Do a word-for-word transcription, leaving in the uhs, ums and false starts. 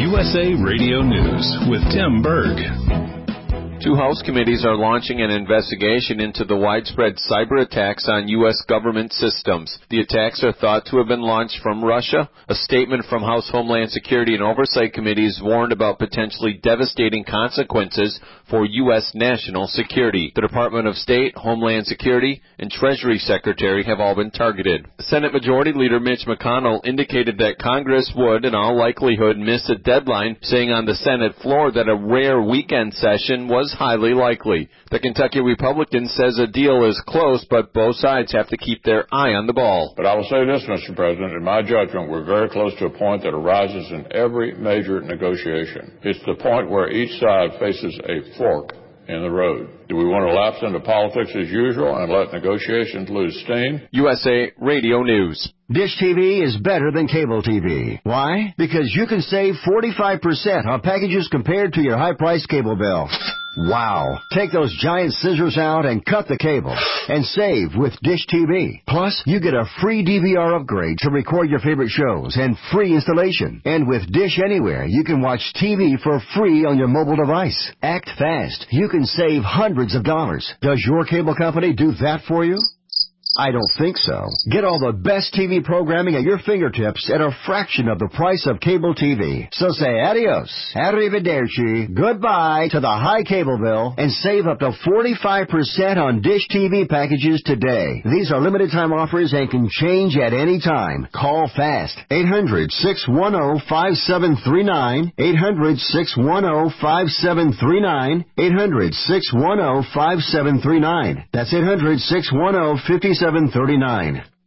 U S A Radio News with Tim Berg. Two House committees are launching an investigation into the widespread cyber attacks on U S government systems. The attacks are thought to have been launched from Russia. A statement from House Homeland Security and Oversight Committees warned about potentially devastating consequences for U S national security. The Department of State, Homeland Security, and Treasury Secretary have all been targeted. Senate Majority Leader Mitch McConnell indicated that Congress would, in all likelihood, miss a deadline, saying on the Senate floor that a rare weekend session was highly likely. The Kentucky Republican says a deal is close, but both sides have to keep their eye on the ball. But I will say this, Mister President, in my judgment, we're very close to a point that arises in every major negotiation. It's the point where each side faces a fork in the road. Do we want to lapse into politics as usual and let negotiations lose steam? U S A Radio News. Dish T V is better than cable T V. Why? Because you can save forty-five percent on packages compared to your high-priced cable bill. Wow. Take those giant scissors out and cut the cable and save with Dish T V. Plus, you get a free D V R upgrade to record your favorite shows and free installation. And with Dish Anywhere, you can watch T V for free on your mobile device. Act fast. You can save hundreds of dollars. Does your cable company do that for you? I don't think so. Get all the best T V programming at your fingertips at a fraction of the price of cable T V. So say adios, arrivederci, goodbye to the high cable bill and save up to forty-five percent on Dish T V packages today. These are limited time offers and can change at any time. Call fast. eight hundred, six one zero, five seven three nine. eight hundred, six one zero, five seven three nine. eight hundred, six one zero, five seven three nine. That's eight hundred, six one zero, five seven three nine.